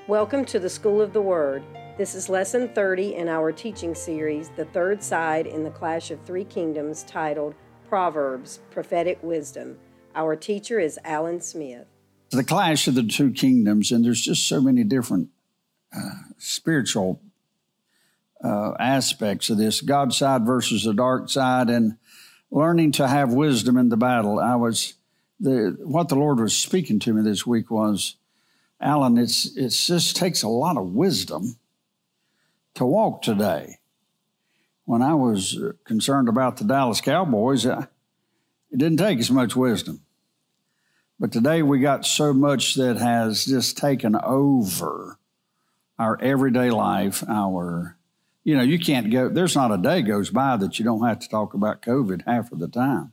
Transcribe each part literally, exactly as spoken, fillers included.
Welcome to the School of the Word. This is Lesson thirty in our teaching series, The Third Side in the Clash of Three Kingdoms, titled Proverbs, Prophetic Wisdom. Our teacher is Alan Smith. The clash of the two kingdoms, and there's just so many different uh, spiritual uh, aspects of this, God's side versus the dark side, and learning to have wisdom in the battle. I was, the what the Lord was speaking to me this week was, Alan, it's it's just takes a lot of wisdom to walk today. When I was concerned about the Dallas Cowboys, I, it didn't take as much wisdom. But today we got so much that has just taken over our everyday life, our, you know, you can't go, there's not a day goes by that you don't have to talk about COVID half of the time.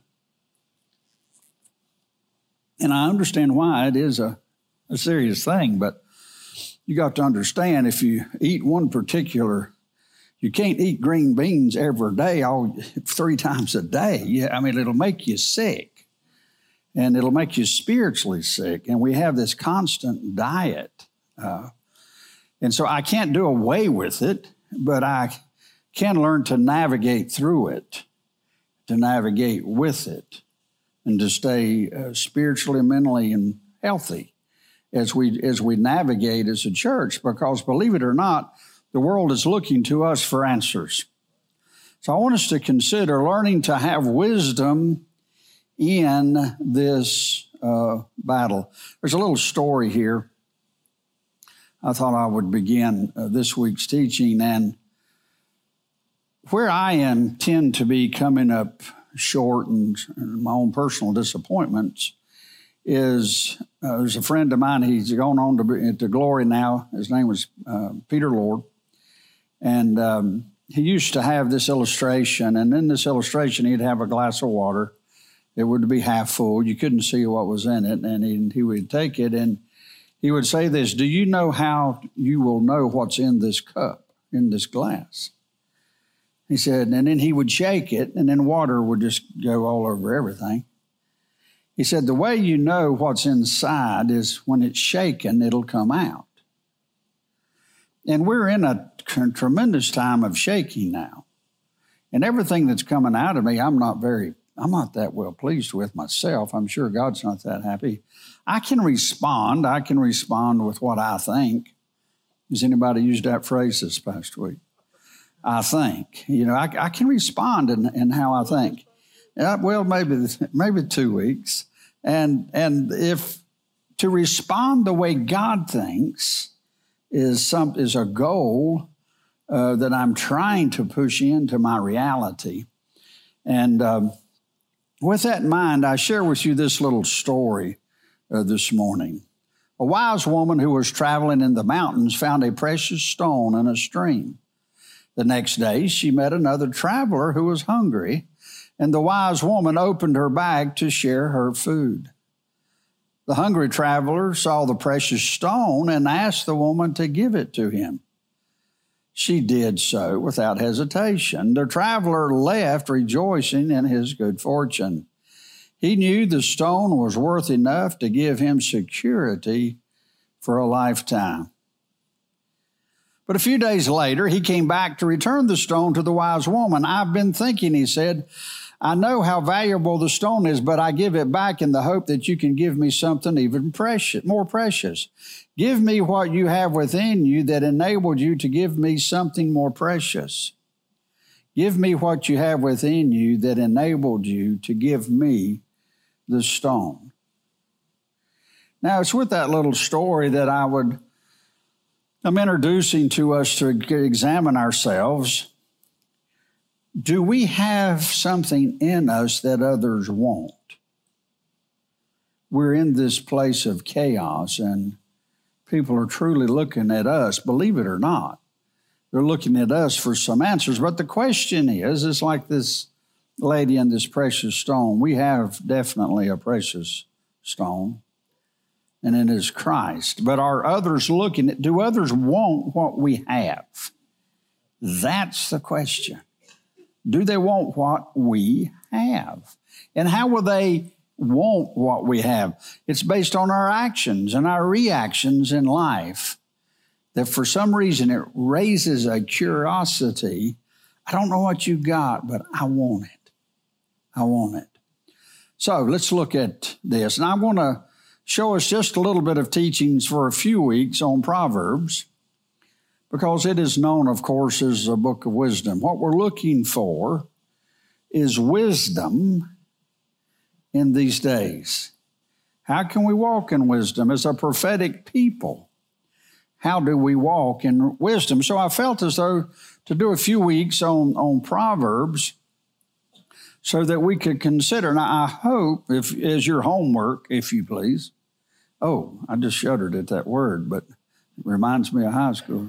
And I understand why it is a a serious thing, but you got to understand if you eat one particular, you can't eat green beans every day, all three times a day. Yeah, I mean, it'll make you sick, and it'll make you spiritually sick. And we have this constant diet, uh, and so I can't do away with it, but I can learn to navigate through it, to navigate with it, and to stay uh, spiritually, mentally, and healthy as we as we navigate as a church, because believe it or not, the world is looking to us for answers. So I want us to consider learning to have wisdom in this uh, battle. There's a little story here. I thought I would begin uh, this week's teaching, and where I am tend to be coming up short and, and my own personal disappointments is uh, there's a friend of mine, he's gone on to, to glory now. His name was uh, Peter Lord. And um, he used to have this illustration, and in this illustration, he'd have a glass of water. It would be half full. You couldn't see what was in it, and he, he would take it, and he would say this, do you know how you will know what's in this cup, in this glass? He said, and then he would shake it, and then water would just go all over everything. He said, the way you know what's inside is when it's shaken, it'll come out. And we're in a tremendous time of shaking now. And everything that's coming out of me, I'm not very, I'm not that well pleased with myself. I'm sure God's not that happy. I can respond. I can respond with what I think. Has anybody used that phrase this past week? I think. You know, I, I can respond in, in how I think. Yeah, well, maybe maybe two weeks. And and if to respond the way God thinks is some is a goal uh, that I'm trying to push into my reality. And um, with that in mind, I share with you this little story uh, this morning. A wise woman who was traveling in the mountains found a precious stone in a stream. The next day, she met another traveler who was hungry, and the wise woman opened her bag to share her food. The hungry traveler saw the precious stone and asked the woman to give it to him. She did so without hesitation. The traveler left rejoicing in his good fortune. He knew the stone was worth enough to give him security for a lifetime. But a few days later, he came back to return the stone to the wise woman. I've been thinking, he said, I know how valuable the stone is, but I give it back in the hope that you can give me something even precious, more precious. Give me what you have within you that enabled you to give me something more precious. Give me what you have within you that enabled you to give me the stone. Now, it's with that little story that I would I'm introducing to us to examine ourselves. Do we have something in us that others won't? We're in this place of chaos, and people are truly looking at us, believe it or not. They're looking at us for some answers. But the question is, it's like this lady and this precious stone. We have definitely a precious stone, and it is Christ. But are others looking at, do others want what we have? That's the question. Do they want what we have? And how will they want what we have. It's based on our actions and our reactions in life. that for some reason it raises a curiosity. I don't know what you got, but I want it. I want it. So let's look at this. And I want to show us just a little bit of teachings for a few weeks on Proverbs, because it is known, of course, as a book of wisdom. What we're looking for is wisdom in these days. How can we walk in wisdom as a prophetic people? How do we walk in wisdom? So I felt as though to do a few weeks on, on Proverbs so that we could consider. Now, I hope, if as your homework, if you please. Oh, I just shuddered at that word, but it reminds me of high school.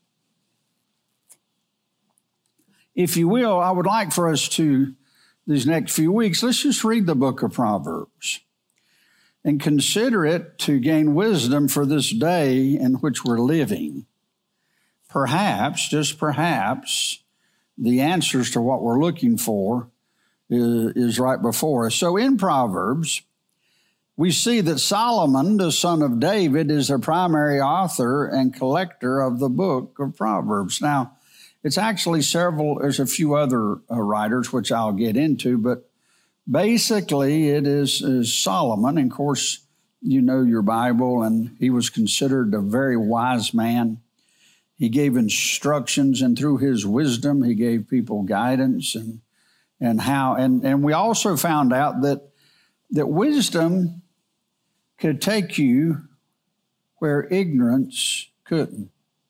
If you will, I would like for us to, these next few weeks, let's just read the book of Proverbs and consider it to gain wisdom for this day in which we're living. Perhaps, just perhaps, the answers to what we're looking for is, is right before us. So in Proverbs, we see that Solomon, the son of David, is the primary author and collector of the book of Proverbs. Now, it's actually several, there's a few other uh, writers, which I'll get into, but basically it is, is Solomon. And of course, you know your Bible, and he was considered a very wise man. He gave instructions, and through his wisdom, he gave people guidance and and how. And, and we also found out that that wisdom could take you where ignorance couldn't.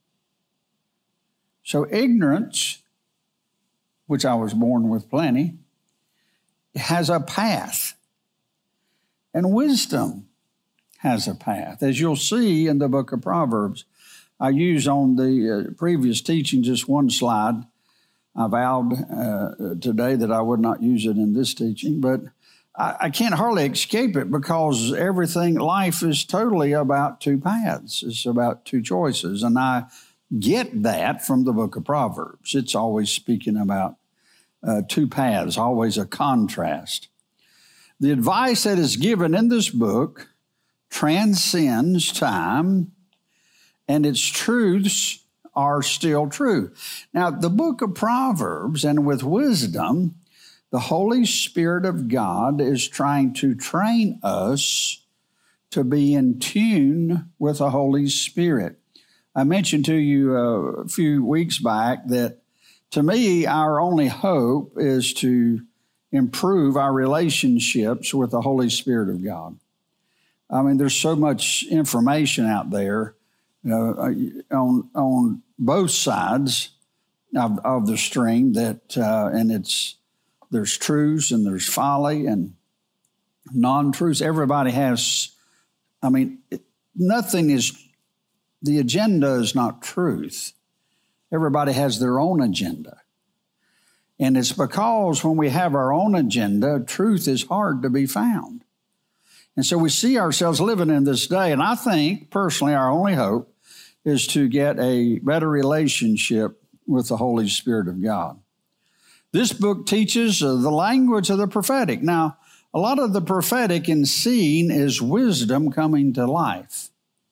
So ignorance, which I was born with plenty, has a path. And wisdom has a path. As you'll see in the book of Proverbs, I use on the uh, previous teaching just one slide. I vowed uh, today that I would not use it in this teaching, but I, I can't hardly escape it, because everything, life is totally about two paths. It's about two choices. And I get that from the book of Proverbs. It's always speaking about uh, two paths, always a contrast. The advice that is given in this book transcends time, and its truths are still true. Now, the book of Proverbs, and with wisdom, the Holy Spirit of God is trying to train us to be in tune with the Holy Spirit. I mentioned to you uh, a few weeks back that, to me, our only hope is to improve our relationships with the Holy Spirit of God. I mean, there's so much information out there uh, on on both sides of, of the stream that, uh, and it's there's truths and there's folly and non-truths. Everybody has. I mean, it, nothing is. The agenda is not truth. Everybody has their own agenda. And it's because when we have our own agenda, truth is hard to be found. And so we see ourselves living in this day. And I think, personally, our only hope is to get a better relationship with the Holy Spirit of God. This book teaches uh, the language of the prophetic. Now, a lot of the prophetic in seeing is wisdom coming to life.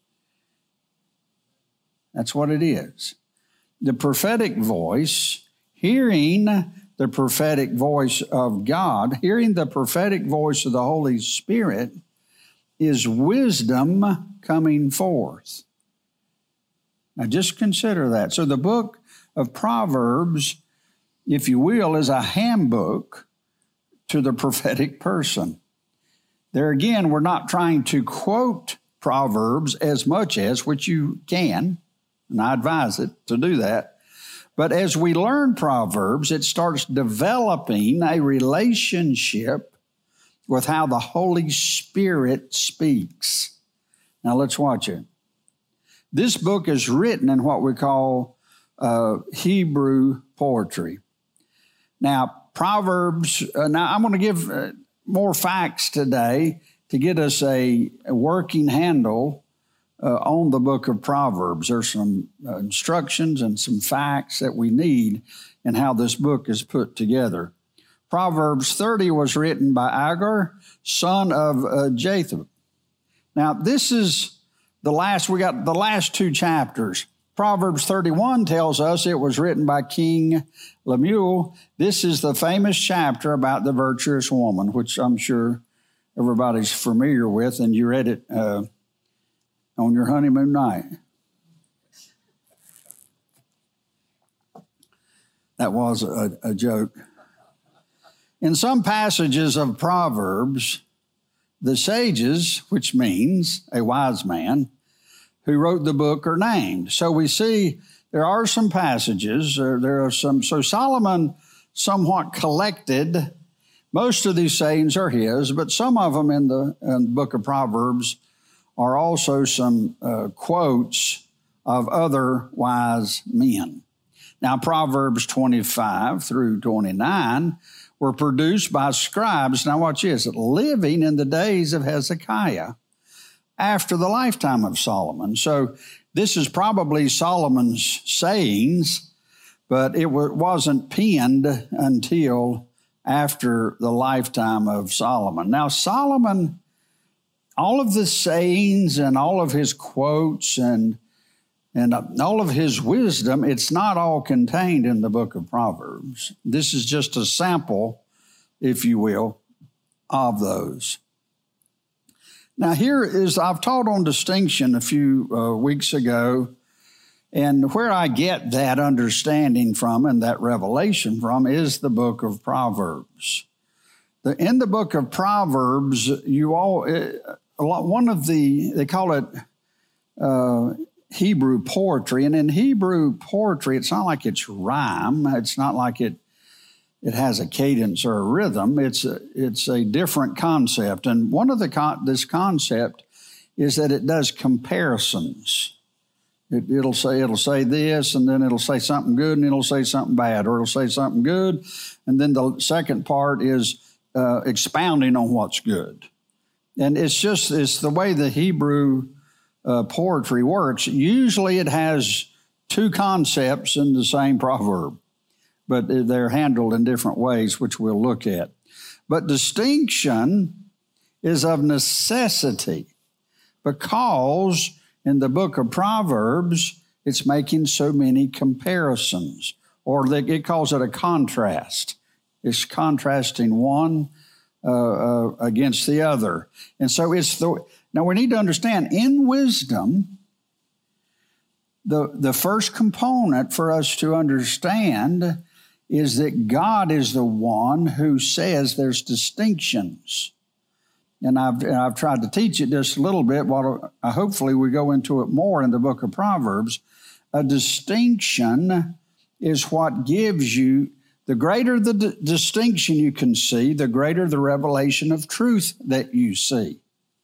That's what it is. The prophetic voice, hearing the prophetic voice of God, hearing the prophetic voice of the Holy Spirit, is wisdom coming forth. Now just consider that. So the book of Proverbs, if you will, is a handbook to the prophetic person. There again, we're not trying to quote Proverbs as much as, which you can, and I advise it to do that. But as we learn Proverbs, it starts developing a relationship with how the Holy Spirit speaks. Now let's watch it. This book is written in what we call uh, Hebrew poetry. Now, Proverbs, uh, now I'm going to give uh, more facts today to get us a, a working handle uh, on the book of Proverbs. There's some uh, instructions and some facts that we need in how this book is put together. Proverbs thirty was written by Agur, son of uh, Japheth. Now, this is the last, we got the last two chapters. Proverbs thirty-one tells us it was written by King Lemuel. This is the famous chapter about the virtuous woman, which I'm sure everybody's familiar with, and you read it uh, on your honeymoon night. That was a, a joke. In some passages of Proverbs, the sages, which means a wise man, who wrote the book are named. So we see there are some passages, uh, there are some, so Solomon somewhat collected. Most of these sayings are his, but some of them in the, in the book of Proverbs are also some uh, quotes of other wise men. Now, Proverbs twenty-five through twenty-nine were produced by scribes, now watch this, living in the days of Hezekiah, after the lifetime of Solomon. So this is probably Solomon's sayings, but it w- wasn't penned until after the lifetime of Solomon. Now, Solomon, all of the sayings and all of his quotes and, and all of his wisdom, it's not all contained in the book of Proverbs. This is just a sample, if you will, of those. Now, here is, I've taught on distinction a few uh, weeks ago, and where I get that understanding from and that revelation from is the book of Proverbs. The, in the book of Proverbs, you all, uh, a lot, one of the, they call it uh, Hebrew poetry, and in Hebrew poetry, it's not like it's rhyme, it's not like it It has a cadence or a rhythm. It's a, it's a different concept. And one of the con- this concept is that it does comparisons. It, it'll say it'll say this, and then it'll say something good, and it'll say something bad, or it'll say something good, and then the second part is uh, expounding on what's good. And it's just it's the way the Hebrew uh, poetry works. Usually, it has two concepts in the same proverb, but they're handled in different ways, which we'll look at. But distinction is of necessity because in the book of Proverbs, it's making so many comparisons, or it calls it a contrast. It's contrasting one uh, uh, against the other. And so it's the, now we need to understand, in wisdom, the, the first component for us to understand is that God is the one who says there's distinctions. And I've, and I've tried to teach it just a little bit. While uh, hopefully we go into it more in the book of Proverbs. A distinction is what gives you, the greater the d- distinction you can see, the greater the revelation of truth that you see.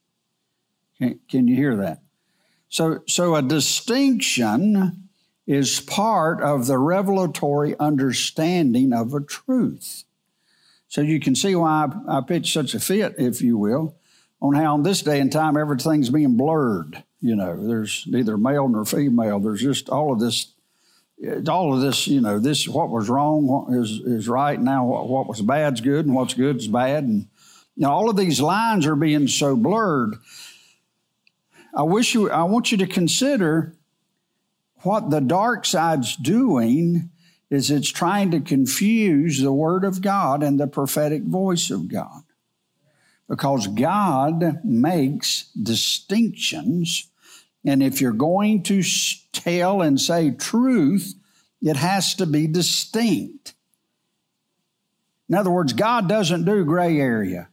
Can, can you hear that? So, so a distinction is part of the revelatory understanding of a truth. So you can see why I, I pitch such a fit, if you will, on how in this day and time everything's being blurred. You know, there's neither male nor female. There's just all of this, all of this, you know, this, what was wrong what is, is right. Now what, what was bad's good and what's good is bad. And you know, all of these lines are being so blurred. I wish you, I want you to consider what the dark side's doing is it's trying to confuse the Word of God and the prophetic voice of God. Because God makes distinctions, and if you're going to tell and say truth, it has to be distinct. In other words, God doesn't do gray area.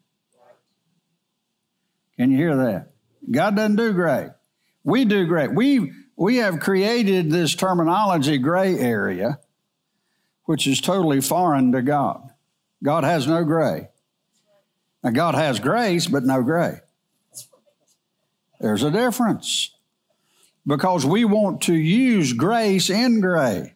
Can you hear that? God doesn't do gray. We do gray. We we have created this terminology, gray area, which is totally foreign to God. God has no gray. Now, God has grace, but no gray. There's a difference. Because we want to use grace in gray.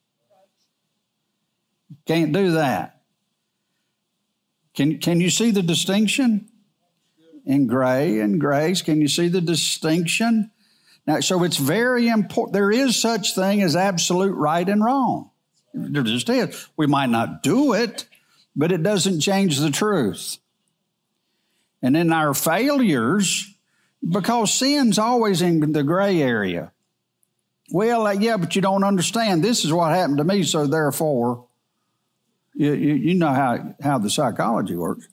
Can't do that. Can, can you see the distinction? In gray and grace, can you see the distinction? Now, so it's very important. There is such thing as absolute right and wrong. There just is. We might not do it, but it doesn't change the truth. And in our failures, because sin's always in the gray area, Well, uh, yeah, but you don't understand. This is what happened to me, so therefore, you, you, you know how, how the psychology works.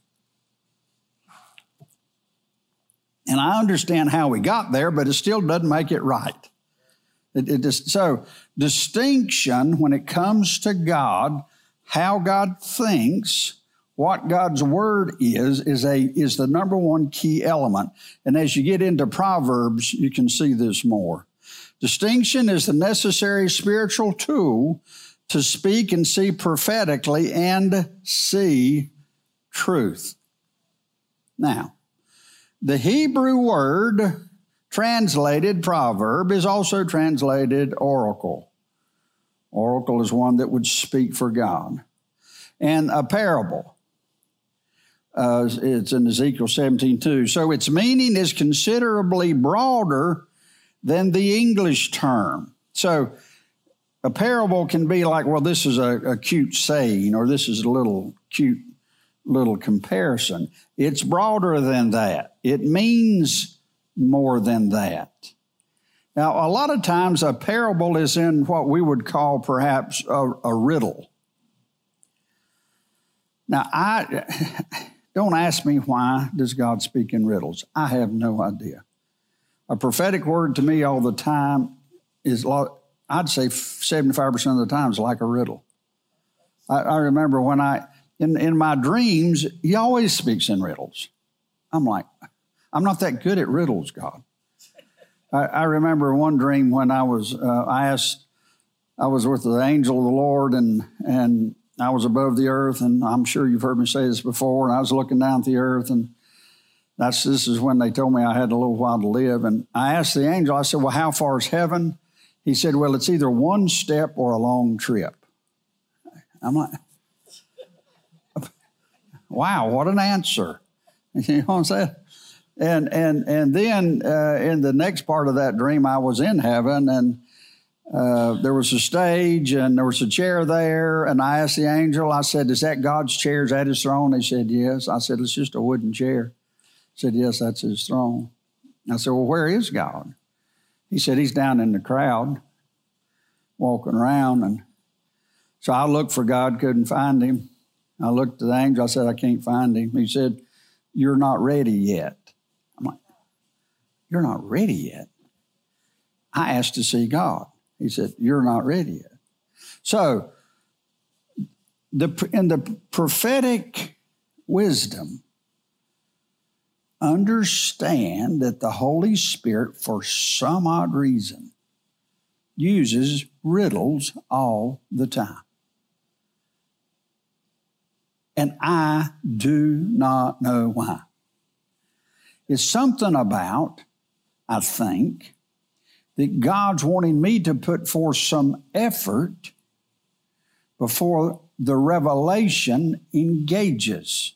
And I understand how we got there, but it still doesn't make it right. It, it just, so distinction when it comes to God, how God thinks, what God's word is, is a is the number one key element. And as you get into Proverbs, you can see this more. Distinction is the necessary spiritual tool to speak and see prophetically and see truth. Now, the Hebrew word translated proverb is also translated oracle. Oracle is one that would speak for God. And a parable. Uh, it's in Ezekiel seventeen two. So its meaning is considerably broader than the English term. So a parable can be like, well, this is a, a cute saying, or this is a little cute little comparison. It's broader than that. It means more than that. Now, a lot of times a parable is in what we would call perhaps a, a riddle. Now, I don't ask me why does God speak in riddles. I have no idea. A prophetic word to me all the time is, I'd say seventy-five percent of the time is like a riddle. I, I remember when I, in, in my dreams, he always speaks in riddles. I'm like, I'm not that good at riddles, God. I, I remember one dream when I was, uh, I asked, I was with the angel of the Lord, and and I was above the earth, and I'm sure you've heard me say this before, and I was looking down at the earth, and that's this is when they told me I had a little while to live. And I asked the angel, I said, well, how far is heaven? He said, well, it's either one step or a long trip. I'm like, wow, what an answer. You know what I'm saying? And and and then uh, in the next part of that dream, I was in heaven, and uh, there was a stage, and there was a chair there, and I asked the angel, I said, is that God's chair? Is that his throne? He said, yes. I said, it's just a wooden chair. He said, yes, that's his throne. I said, well, where is God? He said, he's down in the crowd, walking around. And so I looked for God, couldn't find him. I looked at the angel, I said, I can't find him. He said, you're not ready yet. I'm like, you're not ready yet? I asked to see God. He said, you're not ready yet. So the, in the prophetic wisdom, understand that the Holy Spirit, for some odd reason, uses riddles all the time. And I do not know why. It's something about, I think, that God's wanting me to put forth some effort before the revelation engages.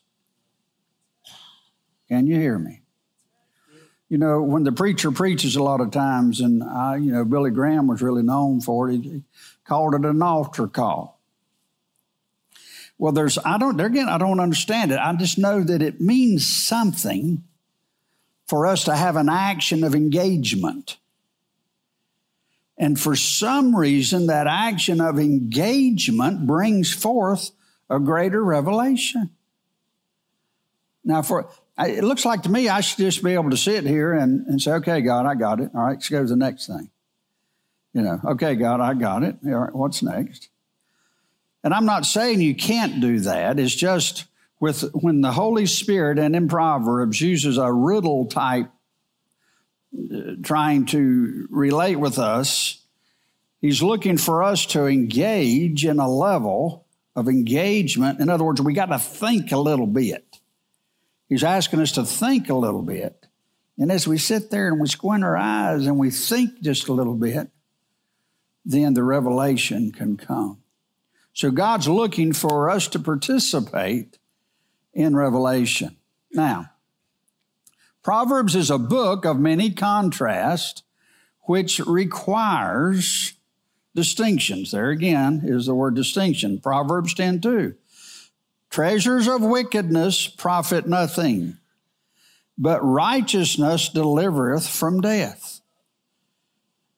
Can you hear me? You know, when the preacher preaches a lot of times, and I, you know, Billy Graham was really known for it, he called it an altar call. Well, there's, I don't, there again, I don't understand it. I just know that it means something for us to have an action of engagement. And for some reason, that action of engagement brings forth a greater revelation. Now, for it looks like to me I should just be able to sit here and, and say, okay, God, I got it. All right, let's go to the next thing. You know, okay, God, I got it. All right, what's next? And I'm not saying you can't do that. It's just with when the Holy Spirit, and in Proverbs, uses a riddle type uh, trying to relate with us, he's looking for us to engage in a level of engagement. In other words, we got to think a little bit. He's asking us to think a little bit. And as we sit there and we squint our eyes and we think just a little bit, then the revelation can come. So God's looking for us to participate in revelation. Now, Proverbs is a book of many contrasts, which requires distinctions. There again is the word distinction. Proverbs ten two. Treasures of wickedness profit nothing, but righteousness delivereth from death.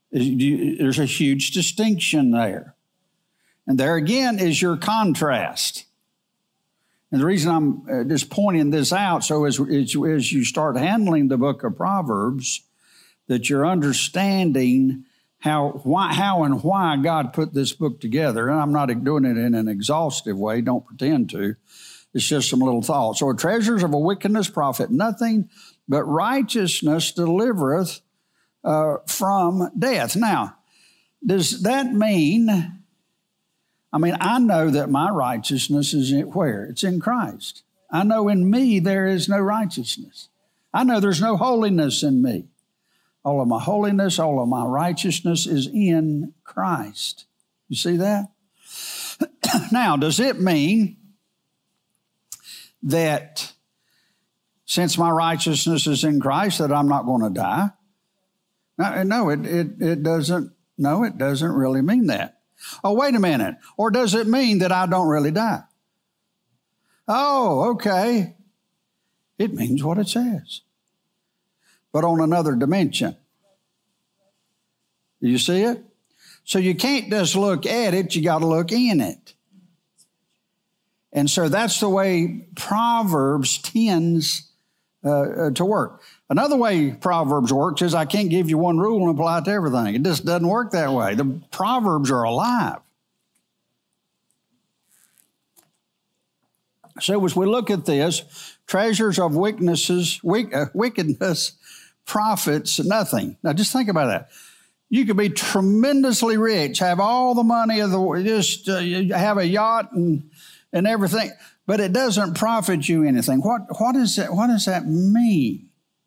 There's a huge distinction there. And there again is your contrast. And the reason I'm just pointing this out, so as, as, as you start handling the book of Proverbs, that you're understanding how, why, how and why God put this book together. And I'm not doing it in an exhaustive way. Don't pretend to. It's just some little thoughts. So treasures of a wickedness profit nothing, but righteousness delivereth uh, from death. Now, does that mean... I mean, I know that my righteousness is in where? It's in Christ. I know in me there is no righteousness. I know there's no holiness in me. All of my holiness, all of my righteousness is in Christ. You see that? Now, does it mean that since my righteousness is in Christ that I'm not going to die? No, no it, it, it doesn't. No, it doesn't really mean that. Oh, wait a minute. Or does it mean that I don't really die? Oh, okay. It means what it says, but on another dimension. Do you see it? So you can't just look at it, you got to look in it. And so that's the way Proverbs tends uh, to work. Another way Proverbs works is I can't give you one rule and apply it to everything. It just doesn't work that way. The Proverbs are alive. So as we look at this, treasures of weaknesses, weak, uh, wickedness profits nothing. Now just think about that. You could be tremendously rich, have all the money of the world, just uh, have a yacht and, and everything, but it doesn't profit you anything. What, what, is that, what does that mean?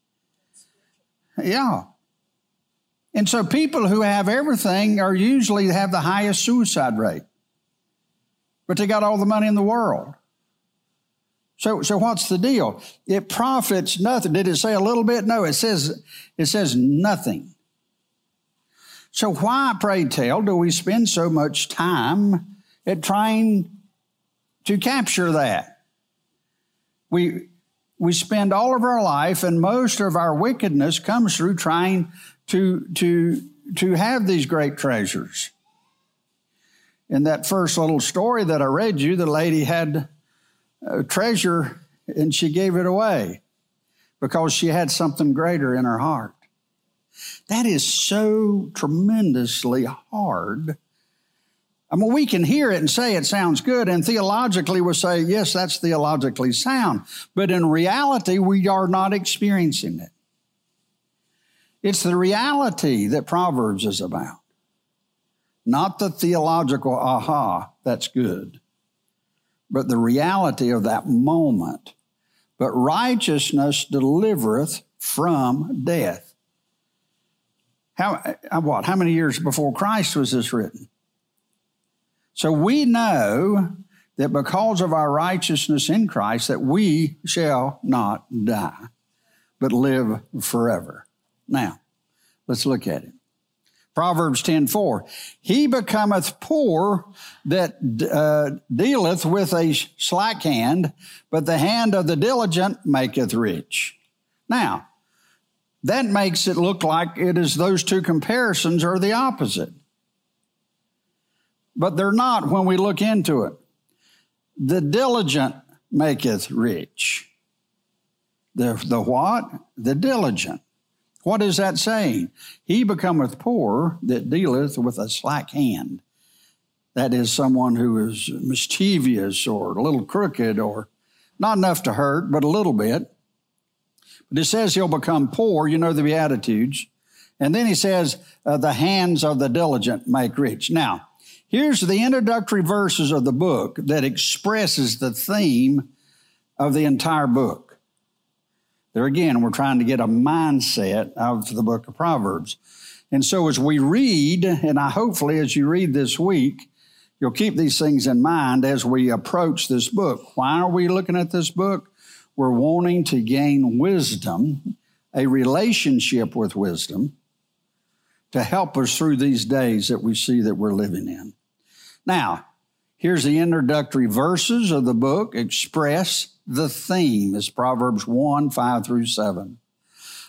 Yeah. And so people who have everything are usually have the highest suicide rate. But they got all the money in the world. So, so what's the deal? It profits nothing. Did it say a little bit? No, it says, it says nothing. So why, pray tell, do we spend so much time at trying to capture that? We... We spend all of our life, and most of our wickedness comes through trying to, to, to have these great treasures. In that first little story that I read you, the lady had a treasure and she gave it away because she had something greater in her heart. That is so tremendously hard. I mean, we can hear it and say it sounds good, and theologically we'll say, yes, that's theologically sound. But in reality, we are not experiencing it. It's the reality that Proverbs is about, not the theological, aha, that's good, but the reality of that moment. But righteousness delivereth from death. How, what, how many years before Christ was this written? So we know that because of our righteousness in Christ, that we shall not die, but live forever. Now, let's look at it. Proverbs ten four, he becometh poor that uh, dealeth with a slack hand, but the hand of the diligent maketh rich. Now, that makes it look like it is those two comparisons are the opposite. But they're not when we look into it. The diligent maketh rich. The, the what? The diligent. What is that saying? He becometh poor that dealeth with a slack hand. That is someone who is mischievous or a little crooked or not enough to hurt, but a little bit. But it says he'll become poor, you know the Beatitudes. And then he says, uh, the hands of the diligent make rich. Now, here's the introductory verses of the book that expresses the theme of the entire book. There again, we're trying to get a mindset of the book of Proverbs. And so as we read, and I hopefully as you read this week, you'll keep these things in mind as we approach this book. Why are we looking at this book? We're wanting to gain wisdom, a relationship with wisdom, to help us through these days that we see that we're living in. Now, here's the introductory verses of the book express the theme. It's Proverbs one, five through seven.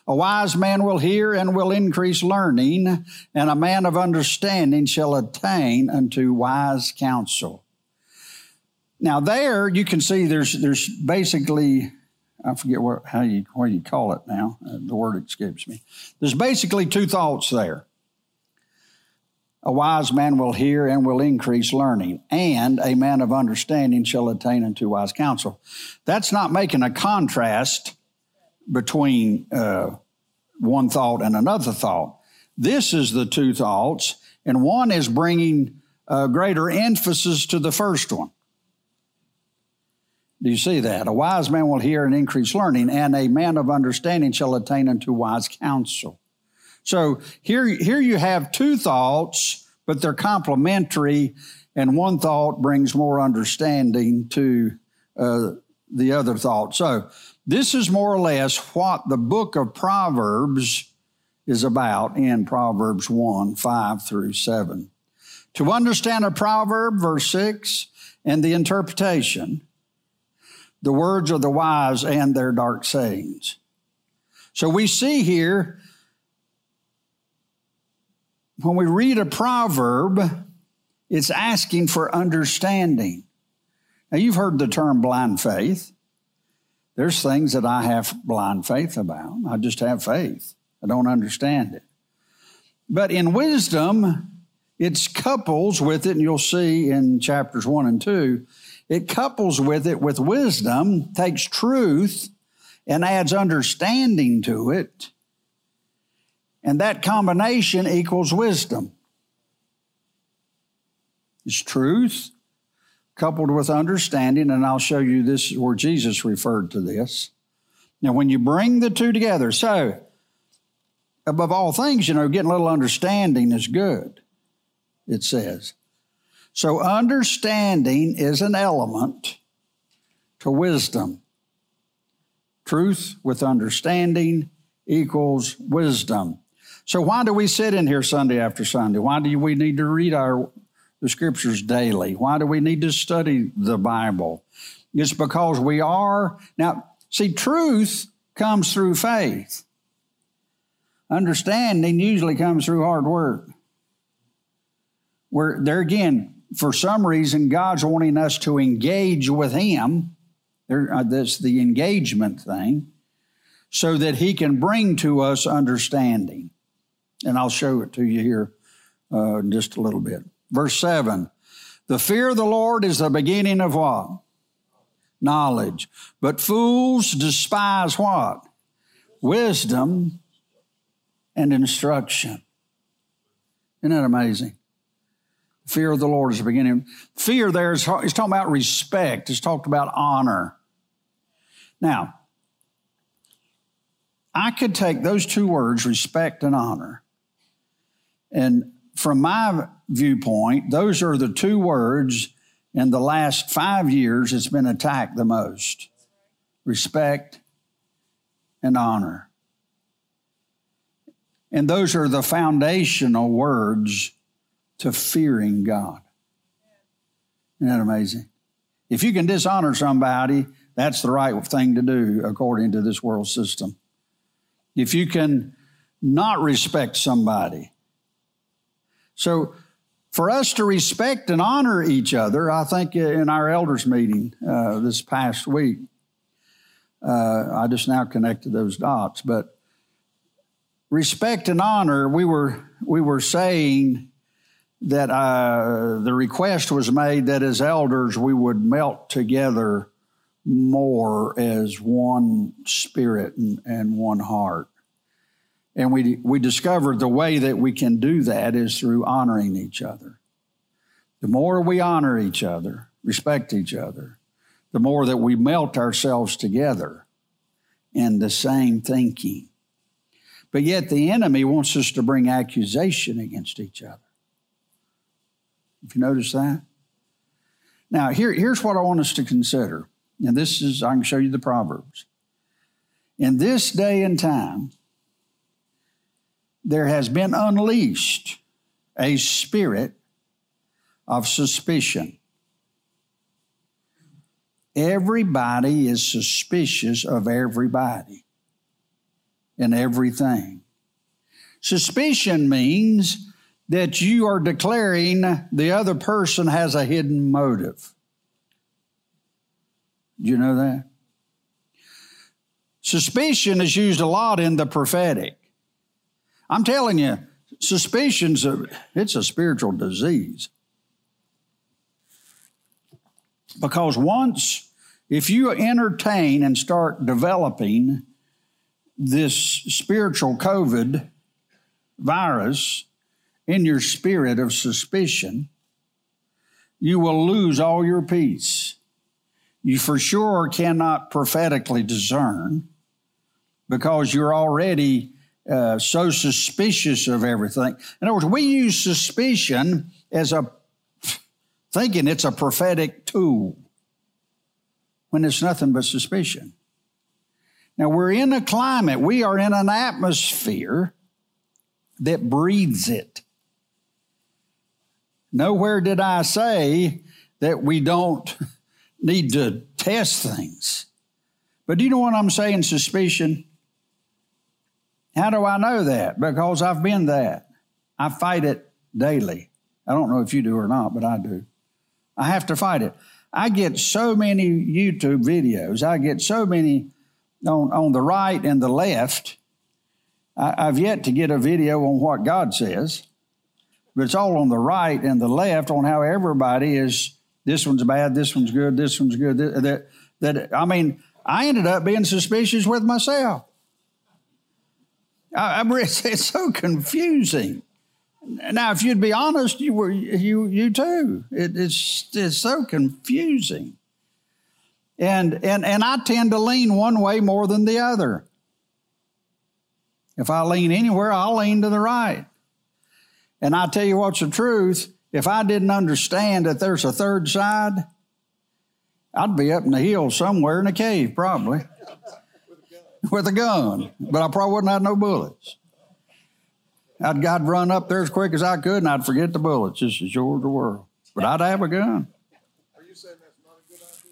A wise man will hear and will increase learning, and a man of understanding shall attain unto wise counsel. Now there you can see there's there's basically, I forget what how you what you call it now. Uh, the word escapes me. There's basically two thoughts there. A wise man will hear and will increase learning, and a man of understanding shall attain unto wise counsel. That's not making a contrast between uh, one thought and another thought. This is the two thoughts, and one is bringing uh, greater emphasis to the first one. Do you see that? A wise man will hear and increase learning, and a man of understanding shall attain unto wise counsel. So here, here you have two thoughts, but they're complementary, and one thought brings more understanding to uh, the other thought. So this is more or less what the book of Proverbs is about in Proverbs one, five through seven. To understand a proverb, verse six, and the interpretation, the words of the wise and their dark sayings. So we see here, when we read a proverb, it's asking for understanding. Now, you've heard the term blind faith. There's things that I have blind faith about. I just have faith. I don't understand it. But in wisdom, it couples with it, and you'll see in chapters one and two, it couples with it with wisdom, takes truth, and adds understanding to it. And that combination equals wisdom. It's truth coupled with understanding, and I'll show you this is where Jesus referred to this. Now, when you bring the two together, so above all things, you know, getting a little understanding is good, it says. So understanding is an element to wisdom. Truth with understanding equals wisdom. So why do we sit in here Sunday after Sunday? Why do we need to read our the scriptures daily? Why do we need to study the Bible? It's because we are, now, see, truth comes through faith. Understanding usually comes through hard work. Where there again, for some reason, God's wanting us to engage with Him. There, uh, that's the engagement thing, so that He can bring to us understanding. And I'll show it to you here uh, in just a little bit. Verse seven, the fear of the Lord is the beginning of what? Knowledge. But fools despise what? Wisdom and instruction. Isn't that amazing? Fear of the Lord is the beginning. Fear there is, he's talking about respect. It's talked about honor. Now, I could take those two words, respect and honor, and from my viewpoint, those are the two words in the last five years it's been attacked the most. Respect and honor. And those are the foundational words to fearing God. Isn't that amazing? If you can dishonor somebody, that's the right thing to do according to this world system. If you can not respect somebody. So for us to respect and honor each other, I think in our elders meeting uh, this past week, uh, I just now connected those dots, but respect and honor, we were we were saying that uh, the request was made that as elders we would melt together more as one spirit and, and one heart. And we we discovered the way that we can do that is through honoring each other. The more we honor each other, respect each other, the more that we melt ourselves together in the same thinking. But yet the enemy wants us to bring accusation against each other. If you notice that? Now, here, here's what I want us to consider. And this is, I can show you the Proverbs. In this day and time, there has been unleashed a spirit of suspicion. Everybody is suspicious of everybody. in everything. Suspicion means that you are declaring the other person has a hidden motive. Do you know that? Suspicion is used a lot in the prophetic. I'm telling you, suspicion's a, it's a spiritual disease. Because once, if you entertain and start developing this spiritual COVID virus in your spirit of suspicion, you will lose all your peace. You for sure cannot prophetically discern because you're already uh, so suspicious of everything. In other words, we use suspicion as a, thinking it's a prophetic tool when it's nothing but suspicion. Now, we're in a climate, we are in an atmosphere that breeds it. Nowhere did I say that we don't need to test things. But do you know what I'm saying, suspicion? How do I know that? Because I've been that. I fight it daily. I don't know if you do or not, but I do. I have to fight it. I get so many YouTube videos. I get so many on, on the right and the left. I, I've yet to get a video on what God says, but it's all on the right and the left on how everybody is, this one's bad, this one's good, this one's good. That, that I mean, I ended up being suspicious with myself. I, I, it's, it's so confusing. Now, if you'd be honest, you were you you too. It, it's it's so confusing, and and and I tend to lean one way more than the other. If I lean anywhere, I'll lean to the right. And I tell you what's the truth. If I didn't understand that there's a third side, I'd be up in the hills somewhere in a cave, probably with a gun. But I probably wouldn't have no bullets. I'd, I'd run up there as quick as I could, and I'd forget the bullets. This is yours the world. But I'd have a gun. Are you saying that's not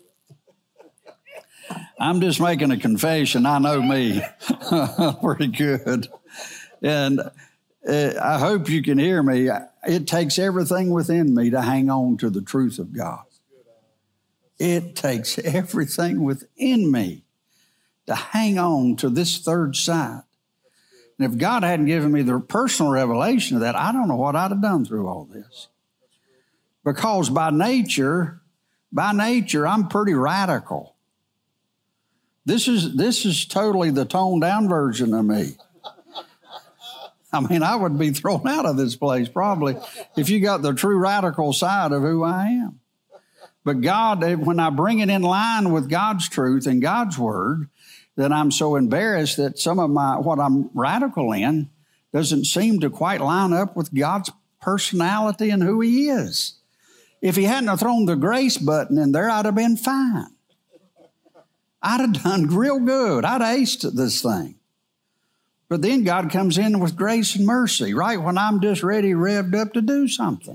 a good idea? I'm just making a confession. I know me pretty good. And uh, I hope you can hear me. It takes everything within me to hang on to the truth of God. It takes everything within me to hang on to this third side. And if God hadn't given me the personal revelation of that, I don't know what I'd have done through all this. Because by nature, by nature, I'm pretty radical. This is this is totally the toned down version of me. I mean, I would be thrown out of this place probably if you got the true radical side of who I am. But God, when I bring it in line with God's truth and God's word, then I'm so embarrassed that some of my what I'm radical in doesn't seem to quite line up with God's personality and who he is. If he hadn't have thrown the grace button in there, I'd have been fine. I'd have done real good. I'd have aced this thing. But then God comes in with grace and mercy, right when I'm just ready, revved up to do something.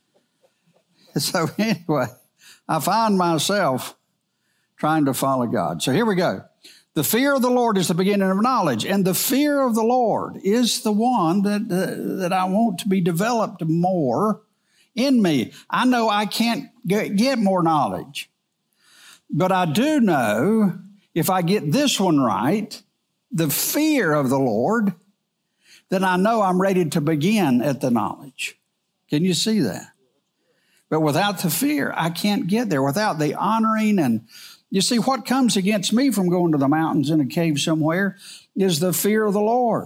So anyway, I find myself trying to follow God. So here we go. The fear of the Lord is the beginning of knowledge, and the fear of the Lord is the one that uh, that I want to be developed more in me. I know I can't get, get more knowledge, but I do know if I get this one right, the fear of the Lord, then I know I'm ready to begin at the knowledge. Can you see that? But without the fear, I can't get there. Without the honoring and you see, what comes against me from going to the mountains in a cave somewhere is the fear of the Lord.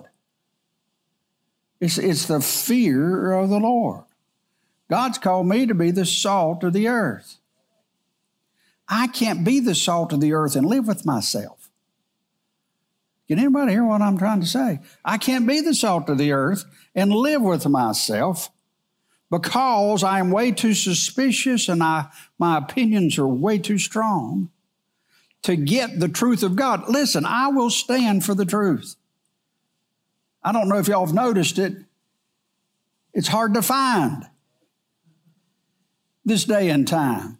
It's, it's the fear of the Lord. God's called me to be the salt of the earth. I can't be the salt of the earth and live with myself. Can anybody hear what I'm trying to say? I can't be the salt of the earth and live with myself because I am way too suspicious and I, my opinions are way too strong to get the truth of God. Listen, I will stand for the truth. I don't know if y'all have noticed it. It's hard to find this day and time.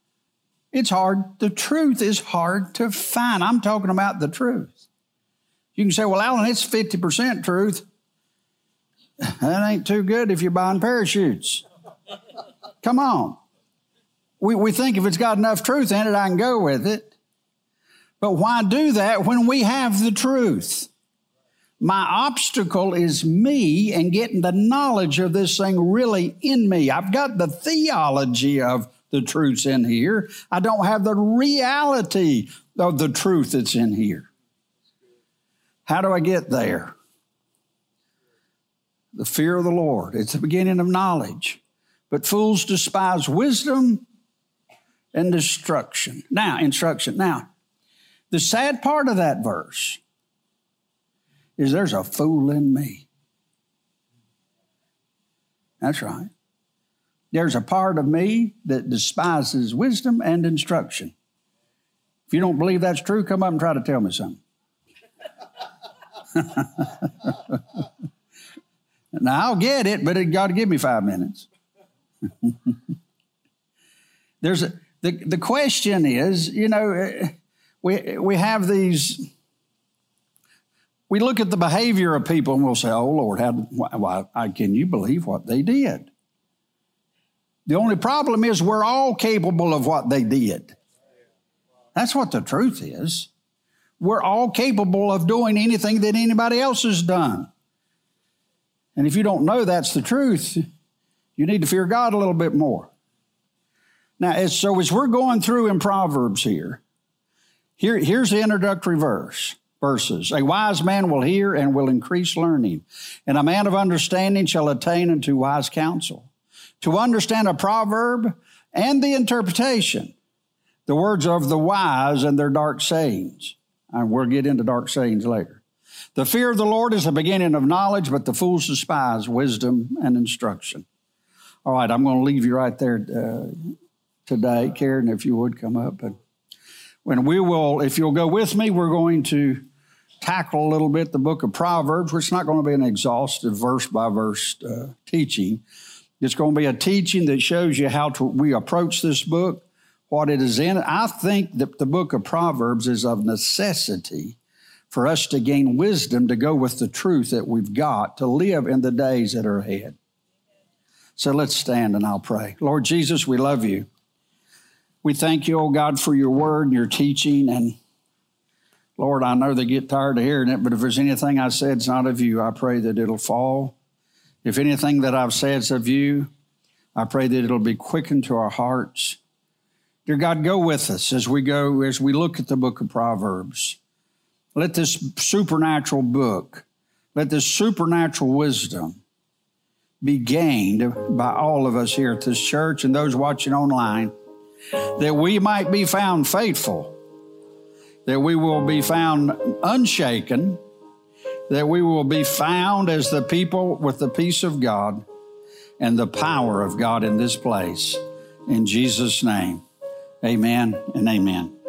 It's hard. The truth is hard to find. I'm talking about the truth. You can say, well, Alan, it's fifty percent truth. That ain't too good if you're buying parachutes. Come on. We, we think if it's got enough truth in it, I can go with it. But why do that when we have the truth? My obstacle is me and getting the knowledge of this thing really in me. I've got the theology of the truths in here. I don't have the reality of the truth that's in here. How do I get there? The fear of the Lord. It's the beginning of knowledge. But fools despise wisdom and destruction. Now, instruction. Now, the sad part of that verse is there's a fool in me. That's right. There's a part of me that despises wisdom and instruction. If you don't believe that's true, come up and try to tell me something. Now, I'll get it, but it got to give me five minutes. There's a, the, the question is, you know, we, we have these, we look at the behavior of people and we'll say, oh, Lord, how, why, why can you believe what they did? The only problem is we're all capable of what they did. That's what the truth is. We're all capable of doing anything that anybody else has done. And if you don't know that's the truth, you need to fear God a little bit more. Now, as, so as we're going through in Proverbs here, here, here's the introductory verse, verses. A wise man will hear and will increase learning, and a man of understanding shall attain unto wise counsel. To understand a proverb and the interpretation, the words of the wise and their dark sayings. And we'll get into dark sayings later. The fear of the Lord is the beginning of knowledge, but the fools despise wisdom and instruction. All right, I'm going to leave you right there uh, today. Karen, if you would come up. And when we will, if you'll go with me, we're going to tackle a little bit the book of Proverbs, which is not going to be an exhaustive verse-by-verse uh, teaching. It's going to be a teaching that shows you how to we approach this book, what it is in. I think that the book of Proverbs is of necessity for us to gain wisdom to go with the truth that we've got to live in the days that are ahead. So let's stand and I'll pray. Lord Jesus, we love you. We thank you, oh God, for your word and your teaching. And Lord, I know they get tired of hearing it, but if there's anything I said that's not of you, I pray that it'll fall. If anything that I've said is of you, I pray that it'll be quickened to our hearts. Dear God, go with us as we go, as we look at the book of Proverbs. Let this supernatural book, let this supernatural wisdom be gained by all of us here at this church and those watching online, that we might be found faithful, that we will be found unshaken, that we will be found as the people with the peace of God and the power of God in this place. In Jesus' name, amen and amen.